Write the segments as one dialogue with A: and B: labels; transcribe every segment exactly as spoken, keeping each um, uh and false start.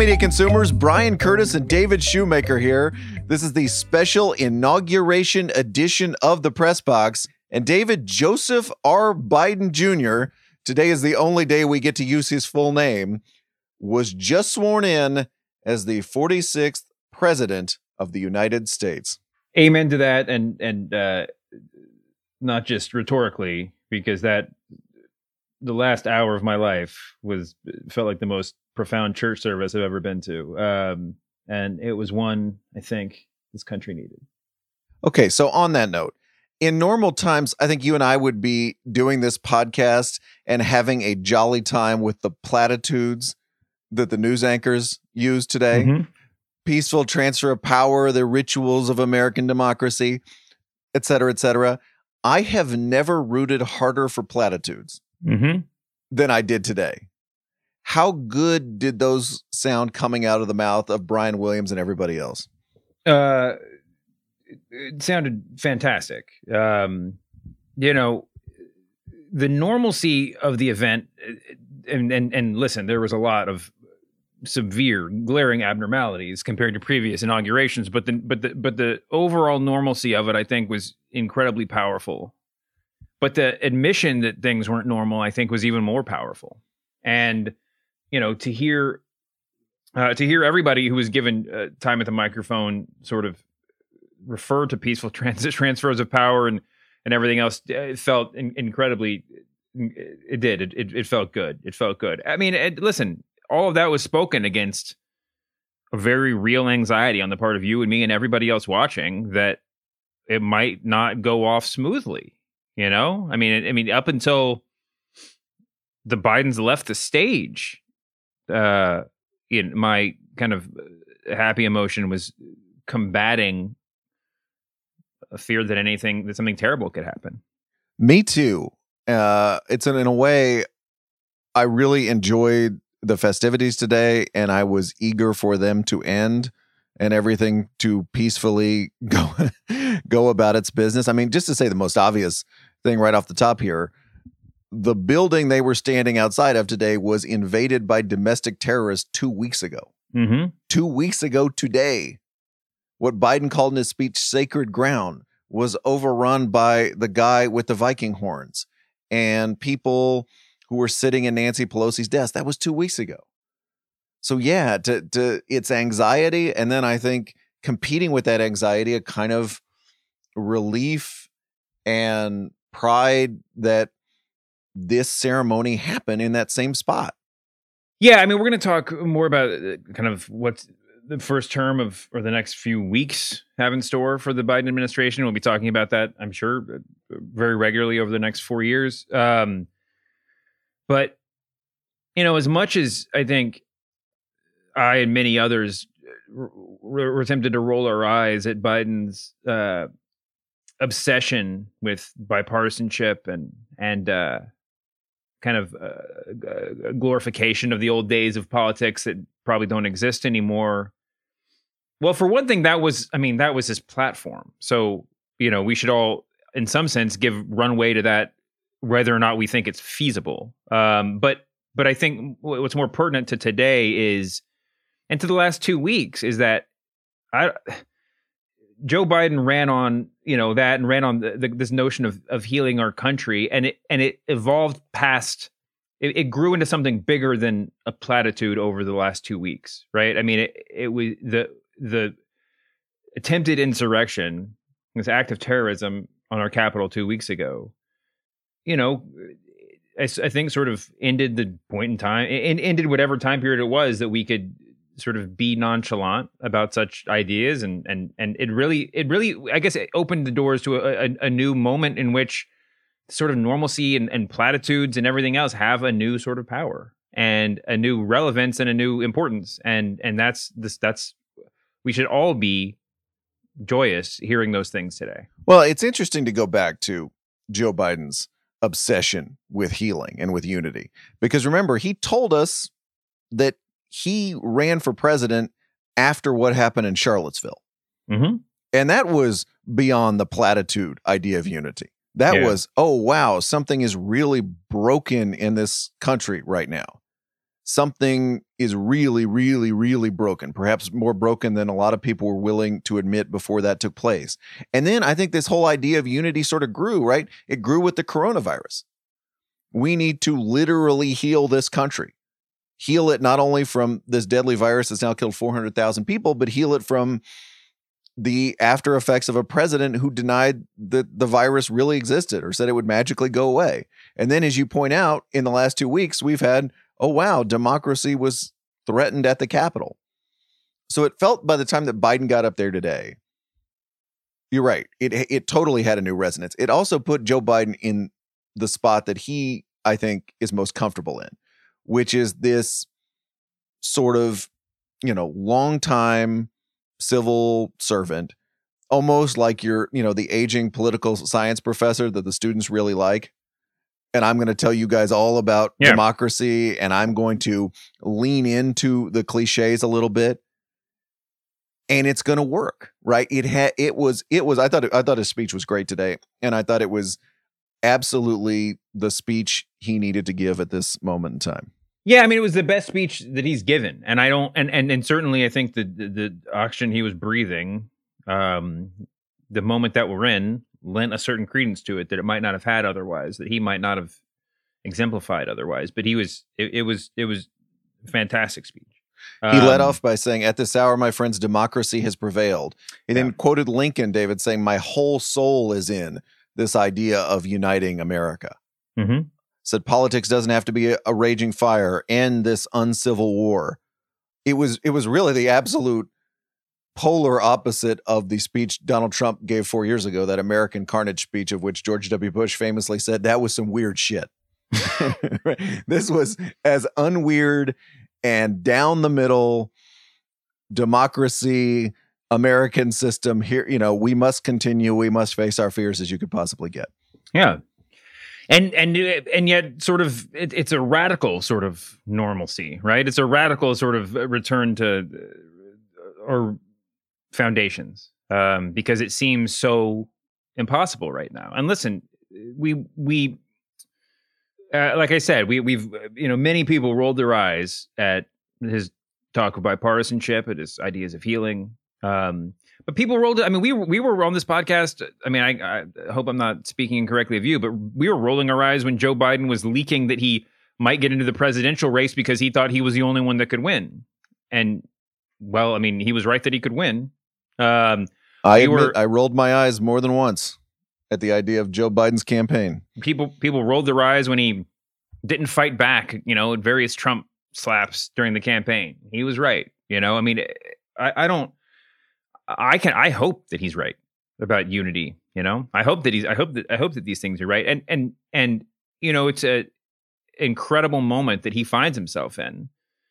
A: media consumers, Brian Curtis and David Shoemaker here. This is the special inauguration edition of the Press Box. And David Joseph R. Biden Junior, today is the only day we get to use his full name, was just sworn in as the forty-sixth President of the United States.
B: Amen to that, and and uh, not just rhetorically, because that the last hour of my life was felt like the most profound church service I've ever been to, um, and it was one I think this country needed.
A: Okay, so on that note, in normal times, I think you and I would be doing this podcast and having a jolly time with the platitudes that the news anchors use today. Mm-hmm. Peaceful transfer of power, the rituals of American democracy, et cetera, et cetera. I have never rooted harder for platitudes mm-hmm. than I did today. How good did those sound coming out of the mouth of Brian Williams and everybody else?
B: Uh, it, it sounded fantastic. Um, you know, the normalcy of the event, and, and, and listen, there was a lot of severe, glaring abnormalities compared to previous inaugurations, but the but the but the overall normalcy of it, I think, was incredibly powerful. But the admission that things weren't normal, I think, was even more powerful. And you know, to hear uh, to hear everybody who was given uh, time at the microphone sort of refer to peaceful transit transfers of power and and everything else, it felt in, incredibly. It did. It, it it felt good. It felt good. I mean, it, listen. All of that was spoken against a very real anxiety on the part of you and me and everybody else watching that it might not go off smoothly. You know, I mean, I mean, up until the Bidens left the stage, uh, you know, my kind of happy emotion was combating a fear that anything, that something terrible could happen.
A: Me too. Uh, it's in, in a way, I really enjoyed the festivities today, and I was eager for them to end and everything to peacefully go go about its business. I mean, just to say the most obvious thing right off the top here, the building they were standing outside of today was invaded by domestic terrorists two weeks ago. Mm-hmm. Two weeks ago today, what Biden called in his speech sacred ground was overrun by the guy with the Viking horns and people who were sitting in Nancy Pelosi's desk. That was two weeks ago. So yeah, to, to it's anxiety. And then I think competing with that anxiety, a kind of relief and pride that this ceremony happened in that same spot.
B: Yeah. I mean, we're going to talk more about kind of what's the first term of, or the next few weeks have in store for the Biden administration. We'll be talking about that, I'm sure, very regularly over the next four years. Um, But, you know, as much as I think I and many others were, were tempted to roll our eyes at Biden's uh, obsession with bipartisanship and and uh, kind of uh, glorification of the old days of politics that probably don't exist anymore. Well, for one thing, that was, I mean, that was his platform. So, you know, we should all, in some sense, give runway to that, whether or not we think it's feasible. Um, but but I think what's more pertinent to today is, and to the last two weeks, is that I, Joe Biden ran on, you know, that and ran on the, the, this notion of of healing our country, and it and it evolved past. It, it grew into something bigger than a platitude over the last two weeks, right? I mean, it it was the the attempted insurrection, this act of terrorism on our Capitol two weeks ago. You know, I, I think sort of ended the point in time, and ended whatever time period it was that we could sort of be nonchalant about such ideas, and and and it really, it really, I guess, it opened the doors to a, a, a new moment in which sort of normalcy and, and platitudes and everything else have a new sort of power and a new relevance and a new importance, and and that's this that's we should all be joyous hearing those things today.
A: Well, it's interesting to go back to Joe Biden's obsession with healing and with unity, because remember, he told us that he ran for president after what happened in Charlottesville. Mm-hmm. And that was beyond the platitude idea of unity. That yeah. was, oh, wow, something is really broken in this country right now. something is really, really, really broken, perhaps more broken than a lot of people were willing to admit before that took place. And then I think this whole idea of unity sort of grew, right? It grew with the coronavirus. We need to literally heal this country. Heal it not only from this deadly virus that's now killed four hundred thousand people, but heal it from the after effects of a president who denied that the virus really existed or said it would magically go away. And then, as you point out, in the last two weeks, we've had, oh, wow, democracy was threatened at the Capitol. So it felt by the time that Biden got up there today, you're right, it it totally had a new resonance. It also put Joe Biden in the spot that he, I think, is most comfortable in, which is this sort of, you know, longtime civil servant, almost like you're, you know, the aging political science professor that the students really like. And I'm going to tell you guys all about yeah. democracy, and I'm going to lean into the cliches a little bit, and it's going to work, right? It had, it was, it was. I thought, I thought his speech was great today, and I thought it was absolutely the speech he needed to give at this moment in time.
B: Yeah, I mean, it was the best speech that he's given, and I don't, and and and certainly, I think the the, the oxygen he was breathing, um, the moment that we're in, lent a certain credence to it that it might not have had otherwise, that he might not have exemplified otherwise. But he was, it, it was, it was a fantastic speech.
A: He um, led off by saying, "At this hour, my friends, democracy has prevailed." He yeah. then quoted Lincoln, David, saying, "My whole soul is in this idea of uniting America."
B: Mm-hmm.
A: Said politics doesn't have to be a, a raging fire, end this uncivil war. It was it was really the absolute polar opposite of the speech Donald Trump gave four years ago, that American Carnage speech of which George W. Bush famously said that was some weird shit. This was as unweird and down the middle democracy, American system here. You know, we must continue. We must face our fears as you could possibly get.
B: Yeah. And and and yet, sort of, it, it's a radical sort of normalcy, right? It's a radical sort of return to uh, our foundations, um, because it seems so impossible right now. And listen, we we uh, like I said, we we've you know many people rolled their eyes at his talk of bipartisanship, at his ideas of healing. Um, But people rolled it. I mean, we we were on this podcast. I mean, I, I hope I'm not speaking incorrectly of you, but we were rolling our eyes when Joe Biden was leaking that he might get into the presidential race because he thought he was the only one that could win. And, well, I mean, he was right that he could win. Um,
A: I
B: we
A: admit,
B: were,
A: I rolled my eyes more than once at the idea of Joe Biden's campaign.
B: People people rolled their eyes when he didn't fight back, you know, at various Trump slaps during the campaign. He was right. You know, I mean, I, I don't. I can. I hope that he's right about unity. You know, I hope that he's. I hope that. I hope that these things are right. And and and you know, it's a incredible moment that he finds himself in.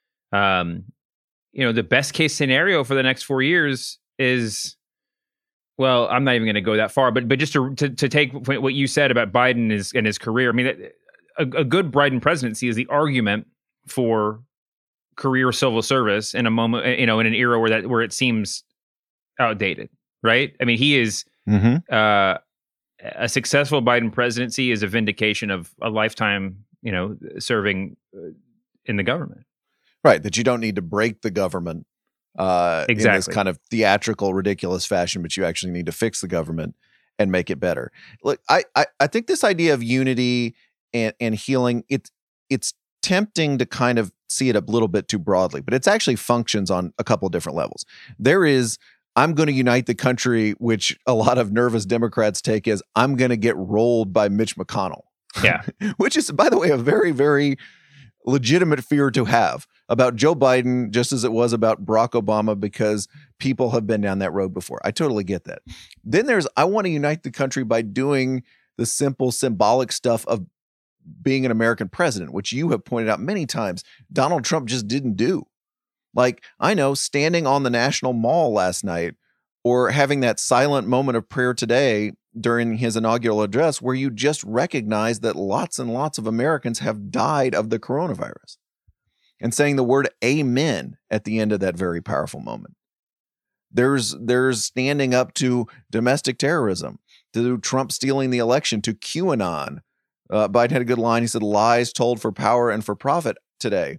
B: Um, you know, the best case scenario for the next four years is, well, I'm not even going to go that far, but but just to, to to take what you said about Biden and his, and his career. I mean, a, a good Biden presidency is the argument for career civil service in a moment, you know, in an era where that where it seems outdated, right? I mean, he is
A: mm-hmm.
B: uh, a successful Biden presidency is a vindication of a lifetime, you know, serving in the government.
A: Right, that you don't need to break the government uh,
B: exactly.
A: in this kind of theatrical, ridiculous fashion, but you actually need to fix the government and make it better. Look, I I, I think this idea of unity and, and healing, it's it's tempting to kind of see it a little bit too broadly, but it's actually functions on a couple of different levels. There is, I'm going to unite the country, which a lot of nervous Democrats take as I'm going to get rolled by Mitch McConnell.
B: Yeah.
A: Which is, by the way, a very, very legitimate fear to have about Joe Biden, just as it was about Barack Obama, because people have been down that road before. I totally get that. Then there's, I want to unite the country by doing the simple symbolic stuff of being an American president, which you have pointed out many times Donald Trump just didn't do. Like, I know, standing on the National Mall last night or having that silent moment of prayer today during his inaugural address where you just recognize that lots and lots of Americans have died of the coronavirus, and saying the word amen at the end of that very powerful moment. There's there's standing up to domestic terrorism, to Trump stealing the election, to QAnon. Uh, Biden had a good line. He said, lies told for power and for profit today.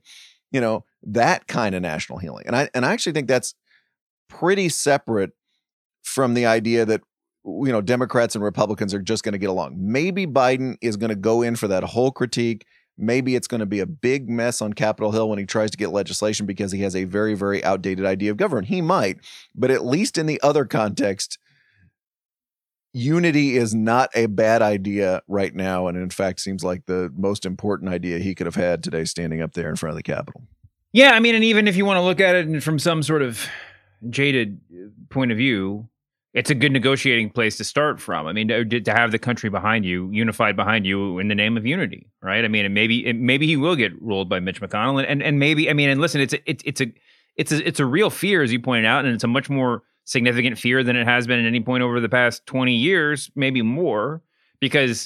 A: You know, that kind of national healing. And I and I actually think that's pretty separate from the idea that, you know, Democrats and Republicans are just going to get along. Maybe Biden is going to go in for that whole critique. Maybe it's going to be a big mess on Capitol Hill when he tries to get legislation because he has a very, very outdated idea of government. He might, but at least in the other context, unity is not a bad idea right now, and in fact seems like the most important idea he could have had today standing up there in front of the Capitol.
B: Yeah, I mean, and even if you want to look at it from some sort of jaded point of view, it's a good negotiating place to start from. I mean, to, to have the country behind you, unified behind you in the name of unity, right? I mean, and maybe it, maybe he will get ruled by Mitch McConnell, and and, and maybe I mean, and listen, it's a, it, it's a it's a it's a real fear, as you pointed out, and it's a much more significant fear than it has been at any point over the past twenty years, maybe more, because,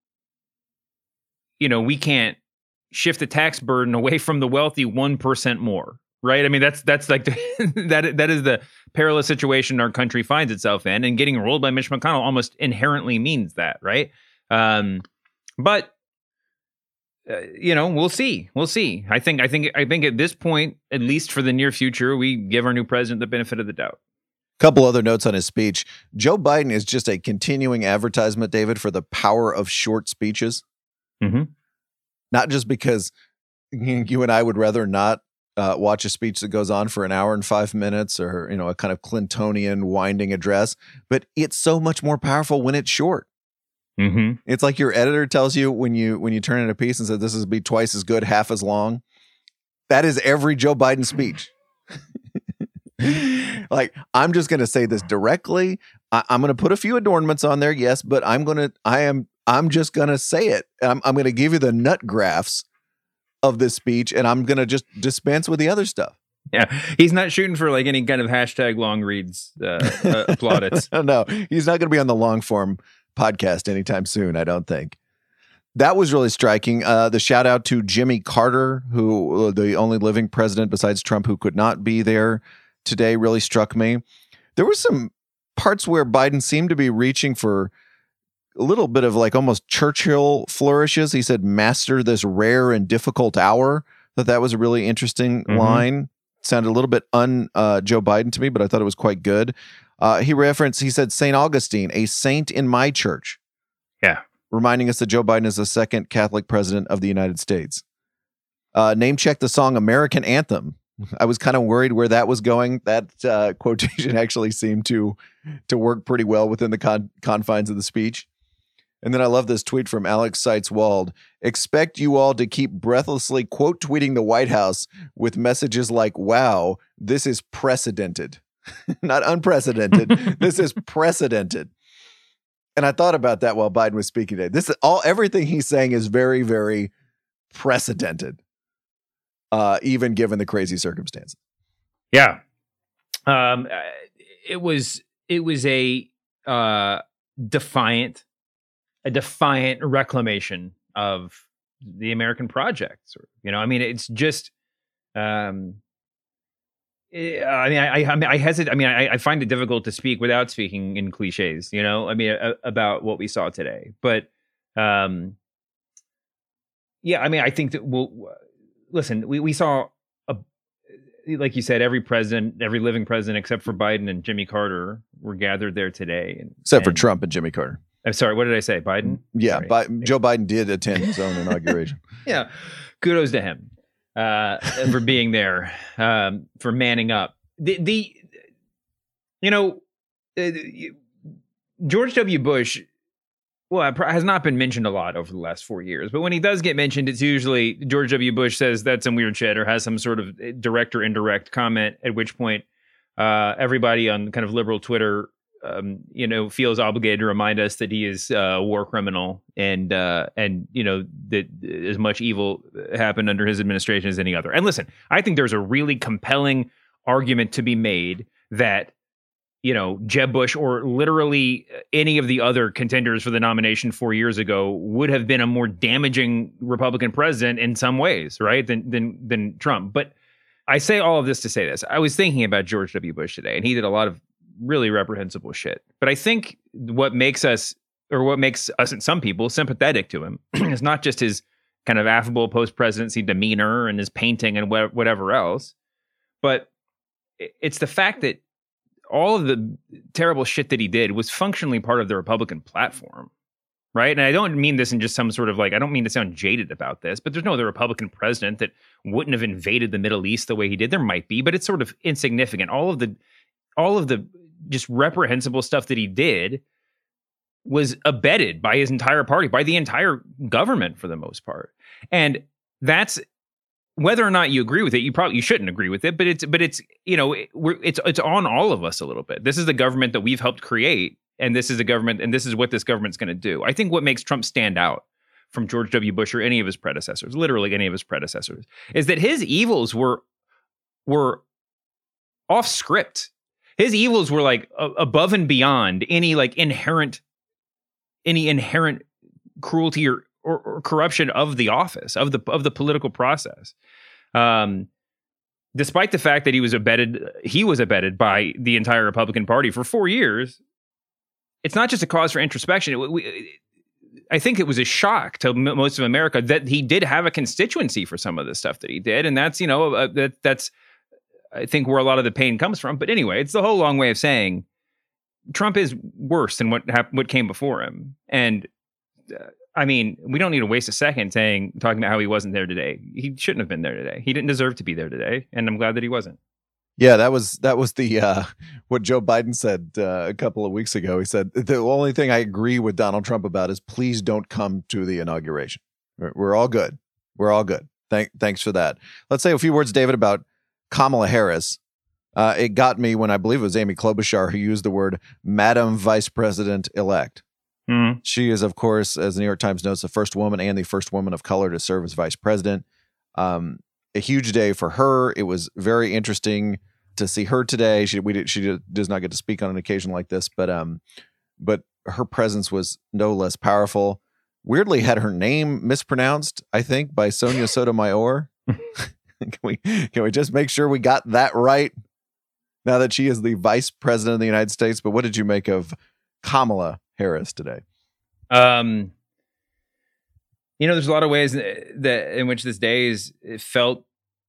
B: you know, we can't shift the tax burden away from the wealthy one percent more, right? I mean, that's that's like the, that that is the perilous situation our country finds itself in, and getting ruled by Mitch McConnell almost inherently means that, right? Um, but uh, you know, we'll see, we'll see. I think, I think, I think at this point, at least for the near future, we give our new president the benefit of the doubt.
A: Couple other notes on his speech. Joe Biden is just a continuing advertisement, David, for the power of short speeches.
B: Mm-hmm.
A: Not just because you and I would rather not uh, watch a speech that goes on for an hour and five minutes or, you know, a kind of Clintonian winding address, but it's so much more powerful when it's short.
B: Mm-hmm. It's
A: like your editor tells you when you when you turn in a piece and says this is be twice as good, half as long. That is every Joe Biden speech. Like, I'm just going to say this directly. I, I'm going to put a few adornments on there, yes, but I'm going to, I am, I'm just going to say it. I'm, I'm going to give you the nut graphs of this speech, and I'm going to just dispense with the other stuff.
B: Yeah, he's not shooting for like any kind of hashtag long reads uh, uh, plaudits.
A: No, he's not going to be on the long form podcast anytime soon, I don't think. That was really striking. Uh, the shout out to Jimmy Carter, who uh, the only living president besides Trump who could not be there today, really struck me. There were some parts where Biden seemed to be reaching for a little bit of like almost Churchill flourishes. He said, master this rare and difficult hour. That that was a really interesting mm-hmm. line. Sounded a little bit un uh, Joe Biden to me, but I thought it was quite good. Uh, he referenced, he said, Saint Augustine, a saint in my church.
B: Yeah.
A: Reminding us that Joe Biden is the second Catholic president of the United States. Uh, name check the song American Anthem. I was kind of worried where that was going. That uh, quotation actually seemed to to work pretty well within the con- confines of the speech. And then I love this tweet from Alex Seitz-Wald. Expect you all to keep breathlessly quote tweeting the White House with messages like, wow, this is precedented. Not unprecedented. This is precedented. And I thought about that while Biden was speaking today. This is all, everything he's saying is very, very precedented, uh, even given the crazy circumstances.
B: Yeah. Um, it was, it was a uh, defiant, a defiant reclamation of the American project. You know, I mean, it's just, um, I mean, I, I, I hesitate. I mean, I, I find it difficult to speak without speaking in cliches, you know, I mean, a, about what we saw today, but, um, yeah, I mean, I think that we'll listen, we, we saw a, like you said, every president, every living president, except for Biden and Jimmy Carter were gathered there today. And,
A: except
B: and,
A: for Trump and Jimmy Carter.
B: I'm sorry. What did I say? Biden?
A: Yeah. Bi- Joe Biden did attend his own inauguration.
B: Yeah. Kudos to him. Uh, for being there, um, for manning up. The, the you know, uh, George W. Bush, well, has not been mentioned a lot over the last four years. But when he does get mentioned, it's usually George W. Bush says that's some weird shit or has some sort of direct or indirect comment, at which point uh, everybody on kind of liberal Twitter Um, you know, feels obligated to remind us that he is uh, a war criminal and, uh, and you know, that as much evil happened under his administration as any other. And listen, I think there's a really compelling argument to be made that, you know, Jeb Bush or literally any of the other contenders for the nomination four years ago would have been a more damaging Republican president in some ways, right, than than than Trump. But I say all of this to say this. I was thinking about George W. Bush today, and he did a lot of really reprehensible shit. But I think what makes us, or what makes us and some people sympathetic to him is not just his kind of affable post-presidency demeanor and his painting and wh- whatever else. But it's the fact that all of the terrible shit that he did was functionally part of the Republican platform, right? And I don't mean this in just some sort of like, I don't mean to sound jaded about this, but there's no other Republican president that wouldn't have invaded the Middle East the way he did. There might be, but it's sort of insignificant. All of the, all of the just reprehensible stuff that he did was abetted by his entire party, by the entire government for the most part. And that's, whether or not you agree with it, you probably you shouldn't agree with it, but it's but it's you know we're, it's it's on all of us a little bit. This is the government that we've helped create, and this is the government, and this is what this government's going to do. I think what makes Trump stand out from George W. Bush or any of his predecessors, literally any of his predecessors, is that his evils were were off script. His evils were like a, above and beyond any like inherent any inherent cruelty or Or, or corruption of the office, of the of the political process. Um, despite the fact that he was abetted, he was abetted by the entire Republican Party for four years. It's not just a cause for introspection. It, we, I think it was a shock to m- most of America that he did have a constituency for some of the stuff that he did, and that's you know uh, that that's I think where a lot of the pain comes from. But anyway, it's the whole long way of saying Trump is worse than what hap- what came before him, and. Uh, I mean, we don't need to waste a second saying, talking about how he wasn't there today. He shouldn't have been there today. He didn't deserve to be there today. And I'm glad that he wasn't.
A: Yeah, that was that was the uh, what Joe Biden said uh, a couple of weeks ago. He said, the only thing I agree with Donald Trump about is please don't come to the inauguration. We're, we're all good. We're all good. Thank, thanks for that. Let's say a few words, David, about Kamala Harris. Uh, it got me when I believe it was Amy Klobuchar who used the word Madam Vice President-elect.
B: Mm-hmm.
A: She is, of course, as the New York Times notes, the first woman and the first woman of color to serve as vice president. Um, a huge day for her. It was very interesting to see her today. She we did, she did, does not get to speak on an occasion like this, but um, but her presence was no less powerful. Weirdly, had her name mispronounced, I think, by Sonia Sotomayor. can we can we just make sure we got that right? Now that she is the vice president of the United States. But what did you make of Kamala Harris today?
B: Um, you know, there's a lot of ways that in which this day is it felt.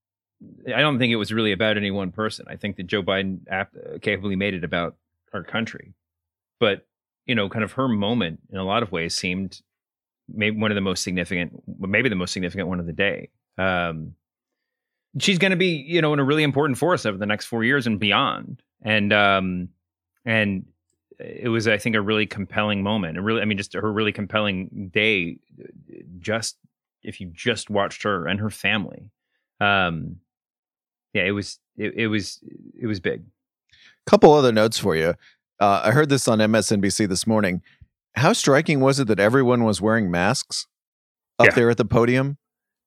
B: I don't think it was really about any one person. I think that Joe Biden ap- capably made it about our country. But you know, kind of her moment in a lot of ways seemed maybe one of the most significant, maybe the most significant one of the day. Um, she's going to be, you know, in a really important force over the next four years and beyond. And um, and. It was, I think, a really compelling moment. A really, I mean, just her really compelling day. Just if you just watched her and her family, um, yeah, it was, it, it was, it was big.
A: Couple other notes for you. Uh, I heard this on M S N B C this morning. How striking was it that everyone was wearing masks up
B: yeah.
A: there at the podium?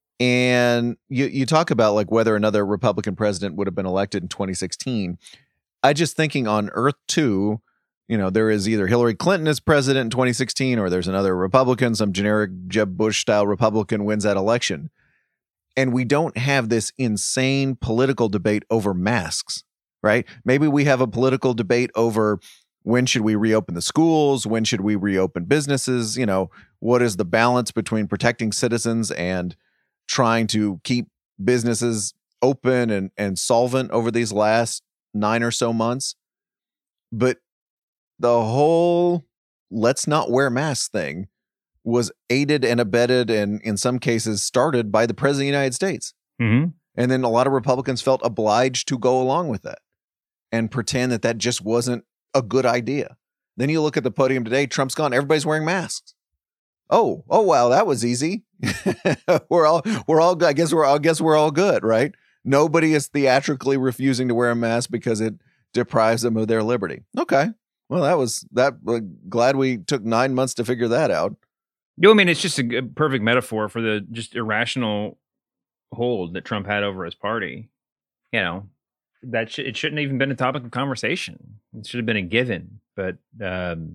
A: And you you talk about like whether another Republican president would have been elected in twenty sixteen. I just thinking on Earth two. You know, there is either Hillary Clinton as president in twenty sixteen or there's another Republican, some generic Jeb Bush style Republican wins that election. And we don't have this insane political debate over masks, right? Maybe we have a political debate over when should we reopen the schools? When should we reopen businesses? You know, what is the balance between protecting citizens and trying to keep businesses open and, and solvent over these last nine or so months? But the whole let's not wear masks thing was aided and abetted and in some cases started by the president of the United States.
B: Mm-hmm.
A: And then a lot of Republicans felt obliged to go along with that and pretend that that just wasn't a good idea. Then you look at the podium today, Trump's gone, everybody's wearing masks. Oh, oh, wow, that was easy. we're all, we're all good. I guess we're, I guess we're all good, right? Nobody is theatrically refusing to wear a mask because it deprives them of their liberty. Okay. Well, that was that. Uh, glad we took nine months to figure that out.
B: You know, I mean, it's just a, a perfect metaphor for the just irrational hold that Trump had over his party. You know, that sh- it shouldn't have even been a topic of conversation. It should have been a given. But um,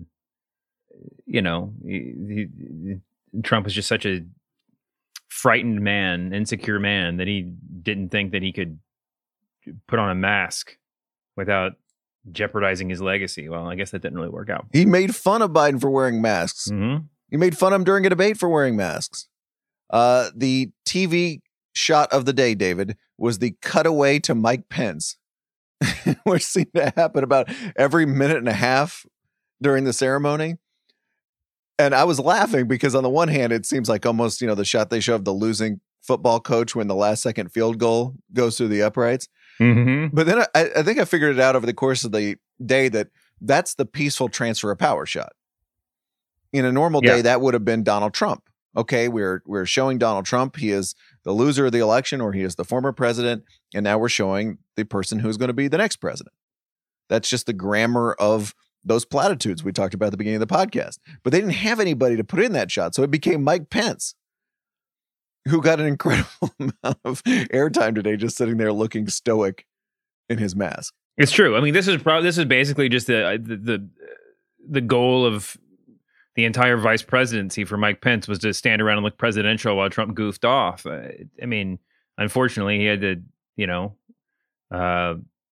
B: you know, he, he, Trump was just such a frightened man, insecure man that he didn't think that he could put on a mask without jeopardizing his legacy. Well, I guess that didn't really work out.
A: He made fun of Biden for wearing masks.
B: Mm-hmm.
A: He made fun of him during a debate for wearing masks. Uh, the T V shot of the day, David, was the cutaway to Mike Pence, which seemed to happen about every minute and a half during the ceremony. And I was laughing because on the one hand, it seems like almost, you know, the shot they show of the losing football coach when the last second field goal goes through the uprights.
B: Mm-hmm.
A: But then I, I think I figured it out over the course of the day that that's the peaceful transfer of power shot. In a normal day,
B: Yeah.
A: that would have been Donald Trump. Okay, we're we're showing Donald Trump. He is the loser of the election, or he is the former president. And now we're showing the person who's going to be the next president. That's just the grammar of those platitudes we talked about at the beginning of the podcast. But they didn't have anybody to put in that shot. So it became Mike Pence, who got an incredible amount of airtime today, just sitting there looking stoic in his mask.
B: It's true. I mean, this is probably this is basically just the, the the the goal of the entire vice presidency for Mike Pence was to stand around and look presidential while Trump goofed off. Uh, I mean, unfortunately, he had to, you know, uh,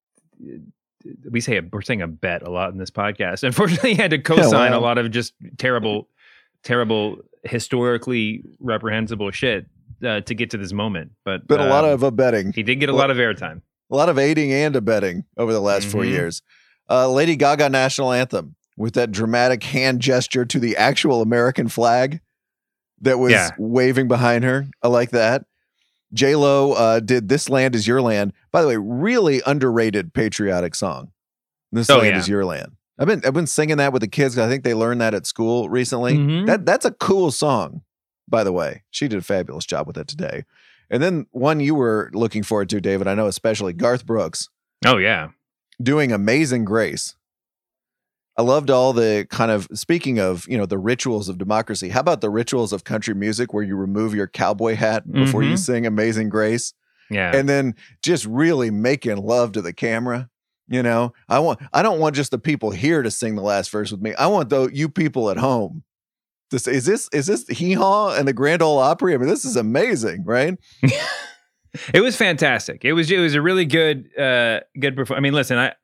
B: we say a, we're saying a bet a lot in this podcast. Unfortunately, he had to co-sign
A: Yeah, wow.
B: a lot of just terrible, terrible, historically reprehensible shit uh, to get to this moment. But
A: But a lot
B: um,
A: of abetting.
B: he did get a lot of airtime.
A: A lot of aiding and abetting over the last four
B: Mhm.
A: years. Uh, Lady Gaga national anthem with that dramatic hand gesture to the actual American flag that was
B: Yeah.
A: waving behind her. I like that. J-Lo uh, did This Land Is Your Land. By the way, really underrated patriotic song. This
B: Oh,
A: Land
B: yeah.
A: Is Your Land. I've been I've been singing that with the kids. I think they learned that at school recently.
B: Mhm.
A: That that's a cool song, by the way. She did a fabulous job with it today. And then one you were looking forward to, David, I know especially, Garth Brooks
B: Oh yeah.
A: doing Amazing Grace. I loved all the kind of, speaking of, you know, the rituals of democracy. How about the rituals of country music where you remove your cowboy hat before you
B: Mhm.
A: sing Amazing Grace?
B: Yeah.
A: And then just really making love to the camera. You know, I want, I don't want just the people here to sing the last verse with me. I want though you people at home to say, is this, is this Hee Haw and the Grand Ole Opry? I mean, this is amazing, right?
B: It was fantastic. It was it was a really good uh good performance. I mean, listen, I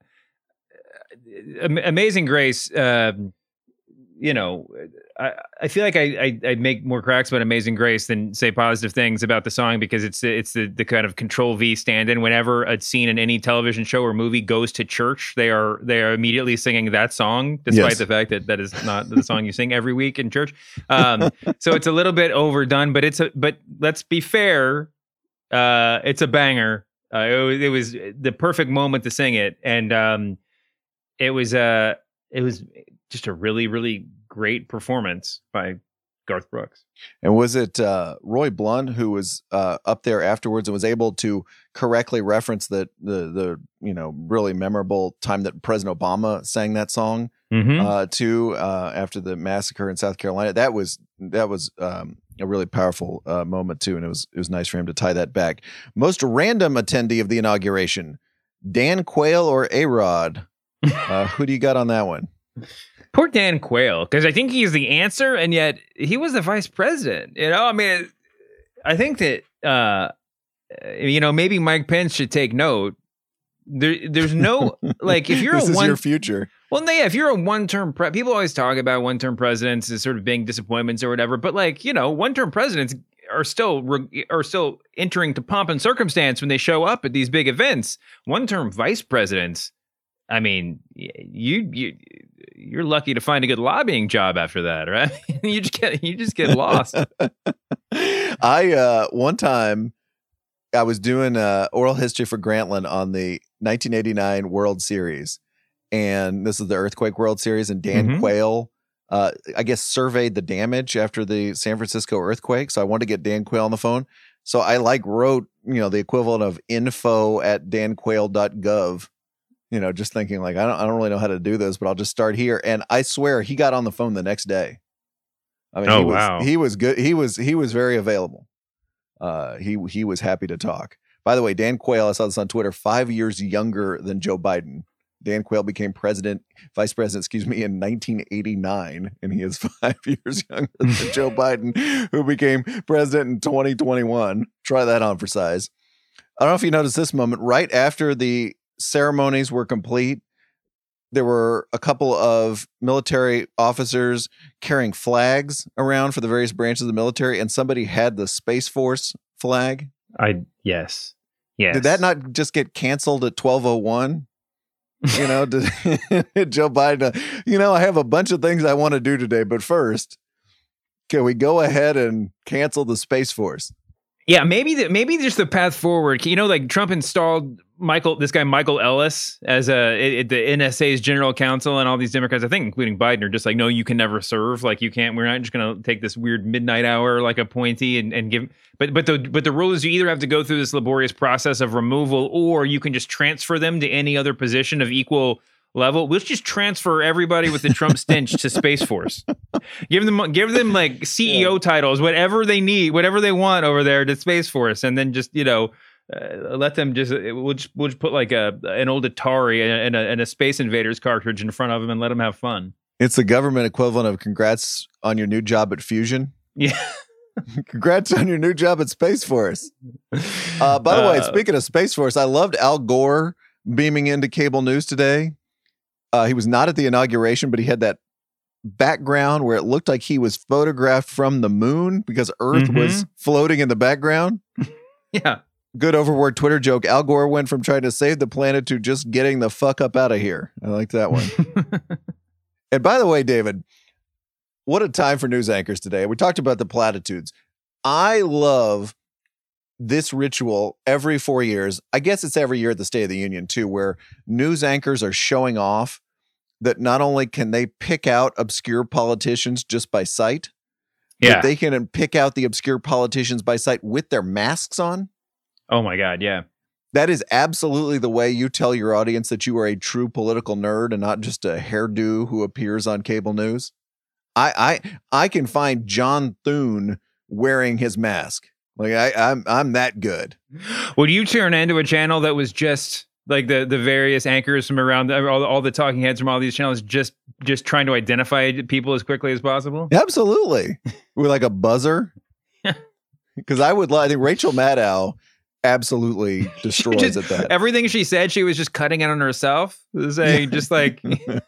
B: Am- Amazing Grace. Um, you know, I, I feel like I, I I make more cracks about Amazing Grace than say positive things about the song because it's it's the the kind of control V stand-in. Whenever a scene in any television show or movie goes to church, they are they are immediately singing that song, despite
A: Yes.
B: the fact that that is not the song you sing every week in church. Um, so it's a little bit overdone, but it's a but let's be fair. Uh, it's a banger. Uh, it, was, it was the perfect moment to sing it, and um, it was uh, it was just a really, really great performance by Garth Brooks.
A: And was it uh, Roy Blunt who was uh, up there afterwards and was able to correctly reference that the the you know really memorable time that President Obama sang that song
B: Mm-hmm.
A: uh, to uh, after the massacre in South Carolina? That was that was um, a really powerful uh, moment too, and it was it was nice for him to tie that back. Most random attendee of the inauguration: Dan Quayle or A-Rod? Uh, who do you got on that one?
B: Poor Dan Quayle, because I think he's the answer, and yet he was the vice president. You know, I mean, I think that uh, you know maybe Mike Pence should take note. There, there's no like if you're
A: this
B: a
A: is
B: one
A: your future.
B: Well, no, yeah, if you're a one-term pre- people always talk about one-term presidents as sort of being disappointments or whatever, but like you know, one-term presidents are still re- are still entering to pomp and circumstance when they show up at these big events. One-term vice presidents, I mean, y- you you you're lucky to find a good lobbying job after that, right? you just get you just get lost.
A: I uh one time I was doing uh oral history for Grantland on the nineteen eighty-nine World Series, and this is the Earthquake World Series, and Dan
B: Mhm.
A: Quayle uh I guess surveyed the damage after the San Francisco earthquake, so I wanted to get Dan Quayle on the phone. So I like wrote, you know, the equivalent of info at dan quayle dot gov, you know, just thinking like I don't I don't really know how to do this, but I'll just start here. And I swear he got on the phone the next day. I mean,
B: Oh,
A: he was
B: wow.
A: he was good. He was he was very available. Uh, he he was happy to talk. By the way, Dan Quayle, I saw this on Twitter, five years younger than Joe Biden. Dan Quayle became president, vice president, excuse me, in nineteen eighty-nine, and he is five years younger than Joe Biden, who became president in twenty twenty-one. Try that on for size. I don't know if you noticed this moment. Right after the ceremonies were complete, there were a couple of military officers carrying flags around for the various branches of the military, and somebody had the Space Force flag.
B: I yes. Yes.
A: Did that not just get canceled at twelve oh one? You know, did, Joe Biden, you know, I have a bunch of things I want to do today, but first, can we go ahead and cancel the Space Force?
B: Yeah, maybe the, maybe just the path forward. You know, like Trump installed Michael, this guy Michael Ellis, as a it, the N S A's general counsel, and all these Democrats, I think, including Biden, are just like, no, you can never serve. Like, you can't. We're not just going to take this weird midnight hour like appointee and, and give. But but the but the rule is you either have to go through this laborious process of removal, or you can just transfer them to any other position of equal level. We'll just transfer everybody with the Trump stench to Space Force. Give them, give them like C E O yeah. titles, whatever they need, whatever they want over there to Space Force, and then just you know, uh, let them just. We'll just we'll just put like a an old Atari and a, and a Space Invaders cartridge in front of them and let them have fun.
A: It's the government equivalent of congrats on your new job at Fusion.
B: Yeah.
A: Congrats on your new job at Space Force. Uh, by the uh, way, speaking of Space Force, I loved Al Gore beaming into cable news today. Uh, he was not at the inauguration, but he had that background where it looked like he was photographed from the moon because Earth mm-hmm. was floating in the background.
B: Yeah.
A: Good overworked Twitter joke. Al Gore went from trying to save the planet to just getting the fuck up out of here. I like that one. And by the way, David, what a time for news anchors today. We talked about the platitudes. I love this ritual every four years. I guess it's every year at the State of the Union too, where news anchors are showing off that not only can they pick out obscure politicians just by sight,
B: yeah.
A: but they can pick out the obscure politicians by sight with their masks on.
B: Oh my God, yeah.
A: That is absolutely the way you tell your audience that you are a true political nerd and not just a hairdo who appears on cable news. I I I can find John Thune wearing his mask. Like I, I'm, I'm that good.
B: Would you turn into a channel that was just like the the various anchors from around the, all, all the talking heads from all these channels, just just trying to identify people as quickly as possible?
A: Absolutely, with like a buzzer. Because I would, I think Rachel Maddow absolutely destroys
B: just,
A: at that.
B: Everything she said, she was just cutting it on herself, saying just like,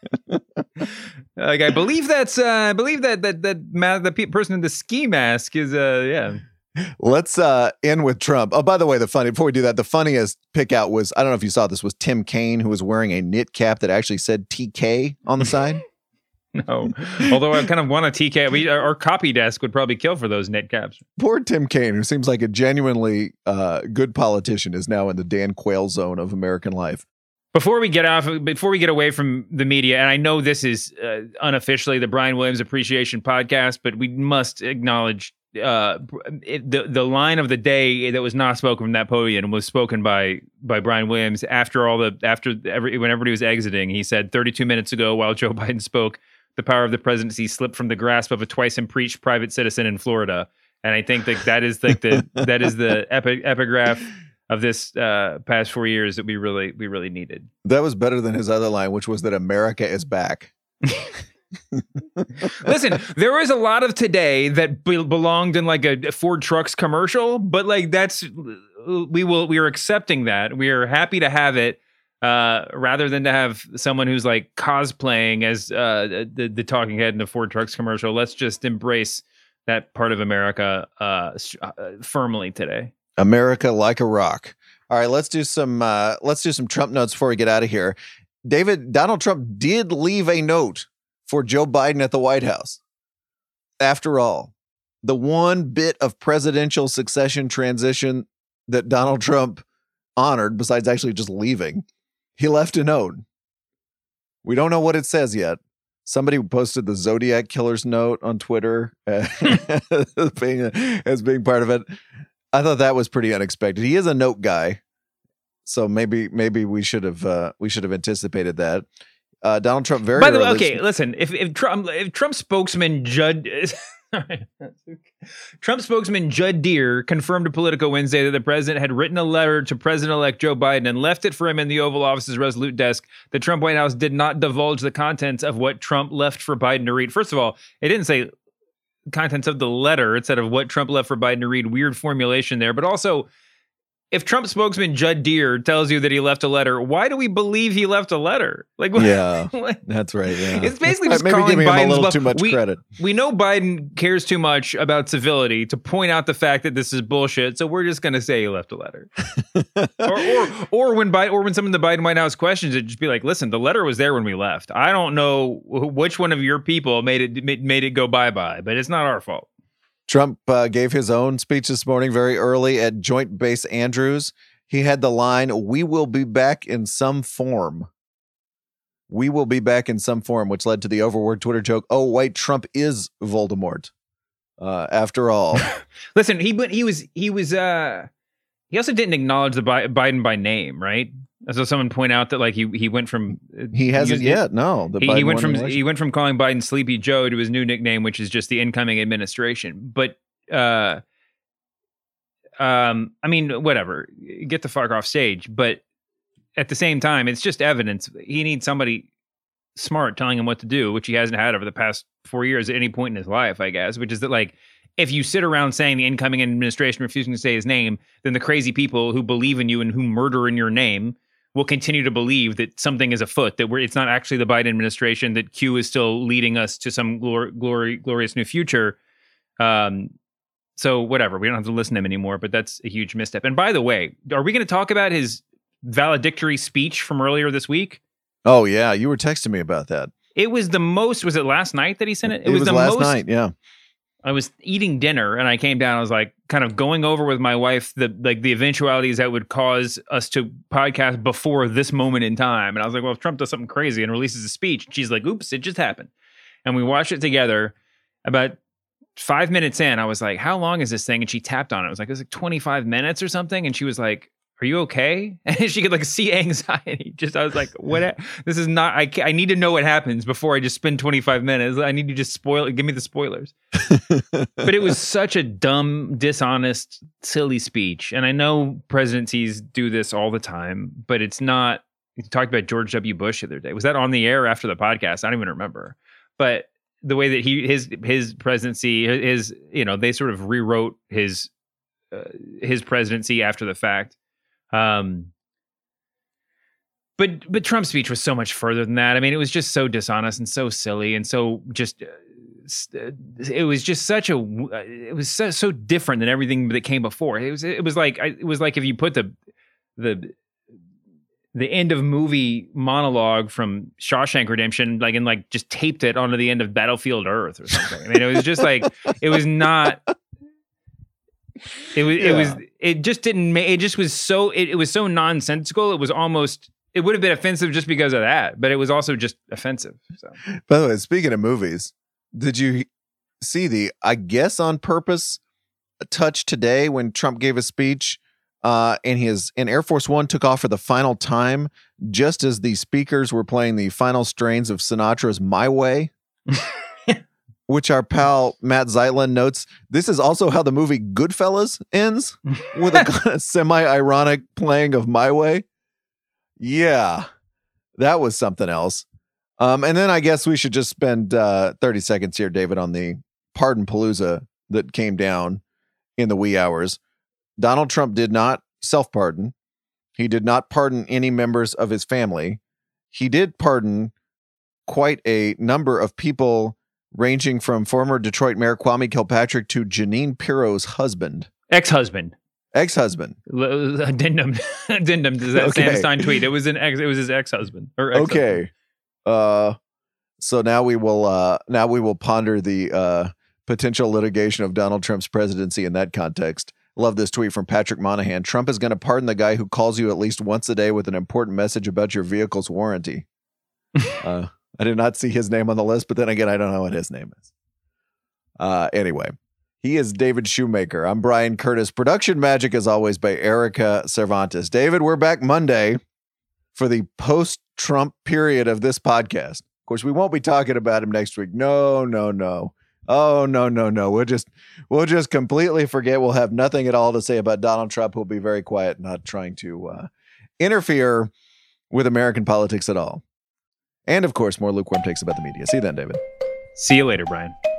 B: like I believe that's, uh, I believe that that that ma- the pe- person in the ski mask is, uh, yeah.
A: Let's uh, end with Trump. Oh, by the way, the funny before we do that, the funniest pick out was, I don't know if you saw this, was Tim Kaine, who was wearing a knit cap that actually said T K on the side.
B: No, although I kind of want a T K. We, our copy desk would probably kill for those knit caps.
A: Poor Tim Kaine, who seems like a genuinely uh, good politician, is now in the Dan Quayle zone of American life.
B: Before we get off, before we get away from the media, and I know this is uh, unofficially the Brian Williams Appreciation Podcast, but we must acknowledge uh, it, the the line of the day that was not spoken from that podium was spoken by by Brian Williams after all the after every when everybody was exiting. He said thirty-two minutes ago, while Joe Biden spoke, the power of the presidency slipped from the grasp of a twice impeached private citizen in Florida. And I think that that is like the that is the epi- epigraph of this uh, past four years that we really we really needed.
A: That was better than his other line, which was that America is back.
B: Listen, there is a lot of today that be- belonged in like a Ford Trucks commercial, but like that's we will we are accepting that. We are happy to have it. Uh, rather than to have someone who's like cosplaying as uh, the, the talking head in the Ford Trucks commercial, let's just embrace that part of America uh, uh, firmly today.
A: America like a rock. All right, let's do some uh, let's do some Trump notes before we get out of here. David, Donald Trump did leave a note for Joe Biden at the White House. After all, the one bit of presidential succession transition that Donald Trump honored, besides actually just leaving, he left a note. We don't know what it says yet. Somebody posted the Zodiac Killer's note on Twitter uh, as, being, as being part of it. I thought that was pretty unexpected. He is a note guy, so maybe maybe we should have uh, we should have anticipated that. Uh, Donald Trump very.
B: By the way,
A: early-
B: okay, listen. If if Trump if Trump spokesman Judd. Trump spokesman Judd Deere confirmed to Politico Wednesday that the president had written a letter to President-elect Joe Biden and left it for him in the Oval Office's Resolute desk. The Trump White House did not divulge the contents of what Trump left for Biden to read. First of all, it didn't say contents of the letter. It said of what Trump left for Biden to read. Weird formulation there. But also, if Trump spokesman Judd Deere tells you that he left a letter, why do we believe he left a letter? Like,
A: yeah, that's right. Yeah.
B: It's basically just
A: maybe
B: calling
A: giving
B: Biden's
A: him a little
B: bluff.
A: too much
B: we,
A: credit.
B: We know Biden cares too much about civility to point out the fact that this is bullshit. So we're just going to say he left a letter. or, or, or when Biden, or when some of the Biden White House questions it, just be like, listen, the letter was there when we left. I don't know which one of your people made it made, made it go bye bye, but it's not our fault.
A: Trump uh, gave his own speech this morning very early at Joint Base Andrews. He had the line, "We will be back in some form." We will be back in some form, which led to the overword Twitter joke, "Oh, wait, Trump is Voldemort." Uh, after all.
B: Listen, he he was he was uh he also didn't acknowledge the Bi- Biden by name, right? So someone point out that like he he went from
A: he hasn't
B: he,
A: yet. No,
B: the he, he went from he went from calling Biden Sleepy Joe to his new nickname, which is just the incoming administration. But uh, um, I mean, whatever, get the fuck off stage. But at the same time, it's just evidence. He needs somebody smart telling him what to do, which he hasn't had over the past four years at any point in his life, I guess. Which is that like, if you sit around saying the incoming administration refusing to say his name, then the crazy people who believe in you and who murder in your name will continue to believe that something is afoot, that we're, it's not actually the Biden administration, that Q is still leading us to some glory, glory, glorious new future. Um, so whatever, we don't have to listen to him anymore, but that's a huge misstep. And by the way, are we going to talk about his valedictory speech from earlier this week?
A: Oh, yeah. You were texting me about that.
B: It was the most, was it last night that he sent it?
A: It, it was, was
B: the
A: last
B: most,
A: night, yeah.
B: I was eating dinner and I came down. I was like kind of going over with my wife the like the eventualities that would cause us to podcast before this moment in time. And I was like, well, if Trump does something crazy and releases a speech, she's like, oops, it just happened. And we watched it together. About five minutes in, I was like, how long is this thing? And she tapped on it. It was like, it was like twenty-five minutes or something. And she was like, are you okay? And she could like see anxiety. Just, I was like, what? This is not, I, I need to know what happens before I just spend twenty-five minutes. I need to just spoil it. Give me the spoilers. But it was such a dumb, dishonest, silly speech. And I know presidencies do this all the time, but it's not, you talked about George W. Bush the other day. Was that on the air after the podcast? I don't even remember. But the way that he, his, his presidency, his, you know, they sort of rewrote his, uh, his presidency after the fact. Um, but but Trump's speech was so much further than that. I mean, it was just so dishonest and so silly and so just. Uh, it was just such a. It was so, so different than everything that came before. It was. It was like. It was like if you put the the the end of movie monologue from Shawshank Redemption, like and like just taped it onto the end of Battlefield Earth or something. I mean, it was just like it was not. It was, yeah. it was, it just didn't make, it just was so, it, it was so nonsensical. It was almost, it would have been offensive just because of that, but it was also just offensive. So,
A: by the way, speaking of movies, did you see the, I guess on purpose touch today when Trump gave a speech uh, and his, and Air Force One took off for the final time, just as the speakers were playing the final strains of Sinatra's My Way? Which our pal Matt Zeitlin notes, this is also how the movie Goodfellas ends, with a kind of semi-ironic playing of My Way. Yeah, that was something else. Um, and then I guess we should just spend uh, thirty seconds here, David, on the pardon palooza that came down in the wee hours. Donald Trump did not self-pardon. He did not pardon any members of his family. He did pardon quite a number of people, ranging from former Detroit Mayor Kwame Kilpatrick to Jeanine Pirro's husband.
B: Ex-husband.
A: Ex-husband.
B: Addendum. Addendum to that okay. Sam Stein tweet. It was an ex. It was his ex-husband. Or ex-husband. Okay.
A: Uh, so now we will. Uh, now we will ponder the uh, potential litigation of Donald Trump's presidency in that context. Love this tweet from Patrick Monahan. Trump is going to pardon the guy who calls you at least once a day with an important message about your vehicle's warranty. uh, I did not see his name on the list, but then again, I don't know what his name is. Uh, anyway, he is David Shoemaker. I'm Brian Curtis. Production magic, as always, by Erica Cervantes. David, we're back Monday for the post-Trump period of this podcast. Of course, we won't be talking about him next week. No, no, no. Oh, no, no, no. We'll just we'll just completely forget. We'll have nothing at all to say about Donald Trump, who'll be very quiet, not trying to uh, interfere with American politics at all. And, of course, more lukewarm takes about the media. See you then, David.
B: See you later, Brian.